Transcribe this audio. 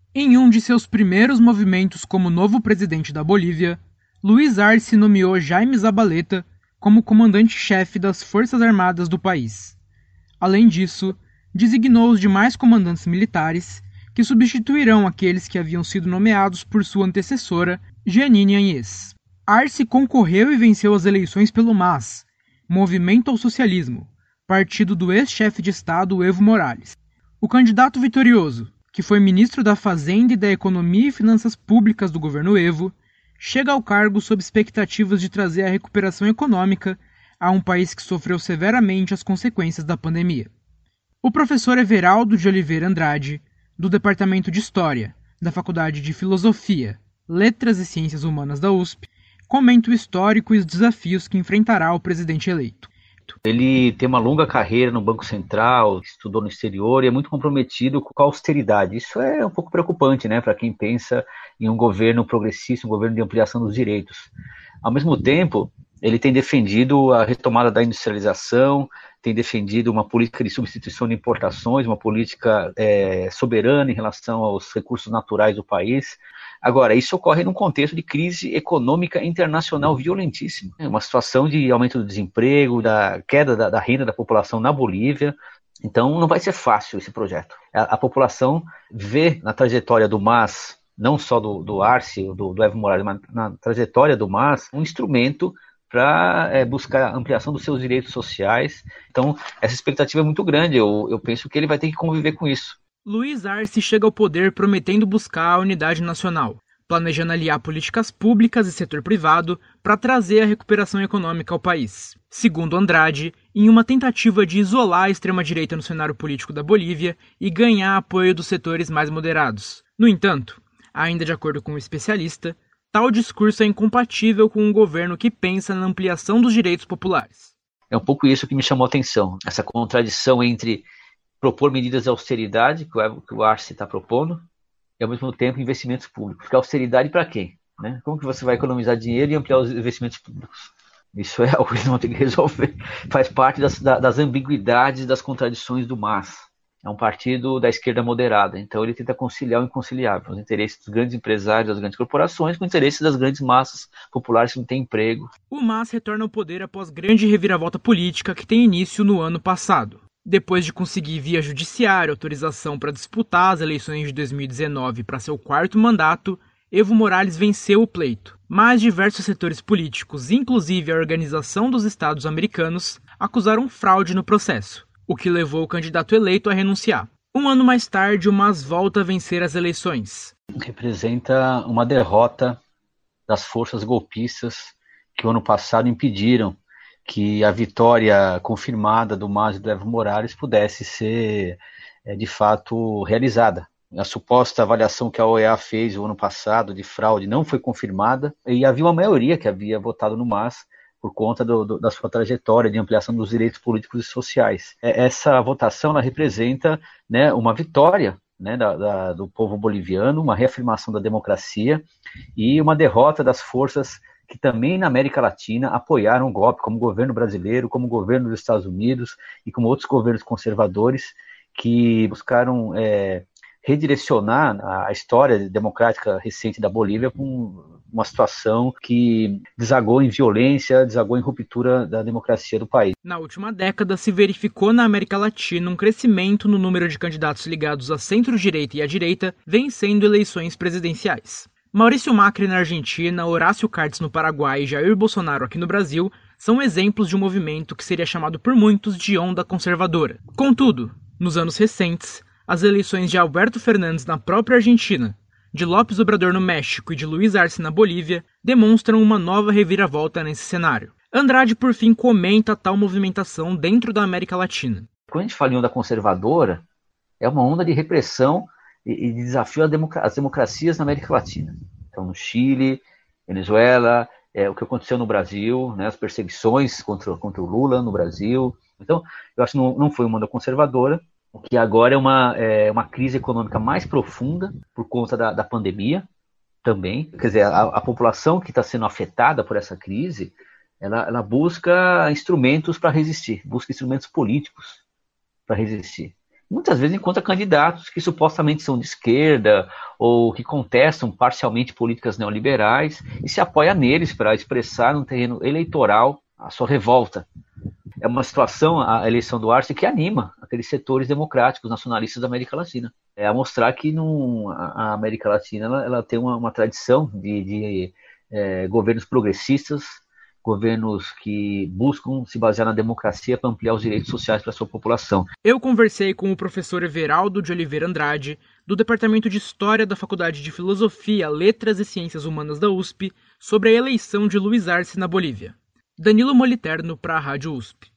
Em um de seus primeiros movimentos como novo presidente da Bolívia, Luiz Arce nomeou Jaime Zabaleta como comandante-chefe das Forças Armadas do país. Além disso, designou os demais comandantes militares, que substituirão aqueles que haviam sido nomeados por sua antecessora, Jeanine Áñez. Arce concorreu e venceu as eleições pelo MAS, Movimento ao Socialismo, partido do ex-chefe de Estado Evo Morales. O candidato vitorioso, que foi ministro da Fazenda e da Economia e Finanças Públicas do governo Evo, chega ao cargo sob expectativas de trazer a recuperação econômica a um país que sofreu severamente as consequências da pandemia. O professor Everaldo de Oliveira Andrade, do Departamento de História, da Faculdade de Filosofia, Letras e Ciências Humanas da USP, comenta o histórico e os desafios que enfrentará o presidente eleito. Ele tem uma longa carreira no Banco Central, estudou no exterior e é muito comprometido com a austeridade. Isso é um pouco preocupante, né, para quem pensa em um governo progressista, um governo de ampliação dos direitos. Ao mesmo tempo, ele tem defendido a retomada da industrialização, tem defendido uma política de substituição de importações, uma política soberana em relação aos recursos naturais do país. Agora, isso ocorre num contexto de crise econômica internacional violentíssima. É uma situação de aumento do desemprego, da queda da renda da população na Bolívia. Então, não vai ser fácil esse projeto. A população vê na trajetória do MAS, não só do Arce, do Evo Morales, mas na trajetória do MAS, um instrumento para buscar a ampliação dos seus direitos sociais. Então, essa expectativa é muito grande. Eu penso que ele vai ter que conviver com isso. Luiz Arce chega ao poder prometendo buscar a unidade nacional, planejando aliar políticas públicas e setor privado para trazer a recuperação econômica ao país. Segundo Andrade, em uma tentativa de isolar a extrema-direita no cenário político da Bolívia e ganhar apoio dos setores mais moderados. No entanto, ainda de acordo com o especialista, tal discurso é incompatível com um governo que pensa na ampliação dos direitos populares. É um pouco isso que me chamou a atenção, essa contradição entre propor medidas de austeridade, que o Arce está propondo, e ao mesmo tempo investimentos públicos. Porque austeridade para quem? Né? Como que você vai economizar dinheiro e ampliar os investimentos públicos? Isso é algo que eles vão ter que resolver. Faz parte das ambiguidades, das contradições do MAS. É um partido da esquerda moderada, então ele tenta conciliar o inconciliável, os interesses dos grandes empresários, das grandes corporações, com os interesses das grandes massas populares que não têm emprego. O MAS retorna ao poder após grande reviravolta política que tem início no ano passado. Depois de conseguir via judiciária autorização para disputar as eleições de 2019 para seu quarto mandato, Evo Morales venceu o pleito. Mas diversos setores políticos, inclusive a Organização dos Estados Americanos, acusaram fraude no processo, o que levou o candidato eleito a renunciar. Um ano mais tarde, o MAS volta a vencer as eleições. Representa uma derrota das forças golpistas que o ano passado impediram que a vitória confirmada do MAS e do Evo Morales pudesse ser, de fato, realizada. A suposta avaliação que a OEA fez o ano passado de fraude não foi confirmada e havia uma maioria que havia votado no MAS por conta da sua trajetória de ampliação dos direitos políticos e sociais. Essa votação ela representa, né, uma vitória, né, do povo boliviano, uma reafirmação da democracia e uma derrota das forças que também na América Latina apoiaram o golpe, como o governo brasileiro, como o governo dos Estados Unidos e como outros governos conservadores que buscaram redirecionar a história democrática recente da Bolívia para uma situação que desagou em violência, desagou em ruptura da democracia do país. Na última década, se verificou na América Latina um crescimento no número de candidatos ligados à centro-direita e à direita vencendo eleições presidenciais. Maurício Macri na Argentina, Horácio Cartes no Paraguai e Jair Bolsonaro aqui no Brasil são exemplos de um movimento que seria chamado por muitos de onda conservadora. Contudo, nos anos recentes, as eleições de Alberto Fernandes na própria Argentina, de López Obrador no México e de Luiz Arce na Bolívia demonstram uma nova reviravolta nesse cenário. Andrade, por fim, comenta tal movimentação dentro da América Latina. Quando a gente fala em onda conservadora, é uma onda de repressão e de desafio às democracias na América Latina. Então, no Chile, Venezuela, o que aconteceu no Brasil, né, as perseguições contra o Lula no Brasil. Então, eu acho que não foi uma onda conservadora, o que agora é uma crise econômica mais profunda por conta da pandemia também. Quer dizer, a população que está sendo afetada por essa crise, ela busca instrumentos para resistir, busca instrumentos políticos para resistir. Muitas vezes encontra candidatos que supostamente são de esquerda ou que contestam parcialmente políticas neoliberais e se apoia neles para expressar no terreno eleitoral a sua revolta. É uma situação, a eleição do Arce, que anima aqueles setores democráticos, nacionalistas da América Latina. É a mostrar que a América Latina ela tem uma tradição de governos progressistas, governos que buscam se basear na democracia para ampliar os direitos sociais para a sua população. Eu conversei com o professor Everaldo de Oliveira Andrade, do Departamento de História da Faculdade de Filosofia, Letras e Ciências Humanas da USP, sobre a eleição de Luiz Arce na Bolívia. Danilo Moliterno para a Rádio USP.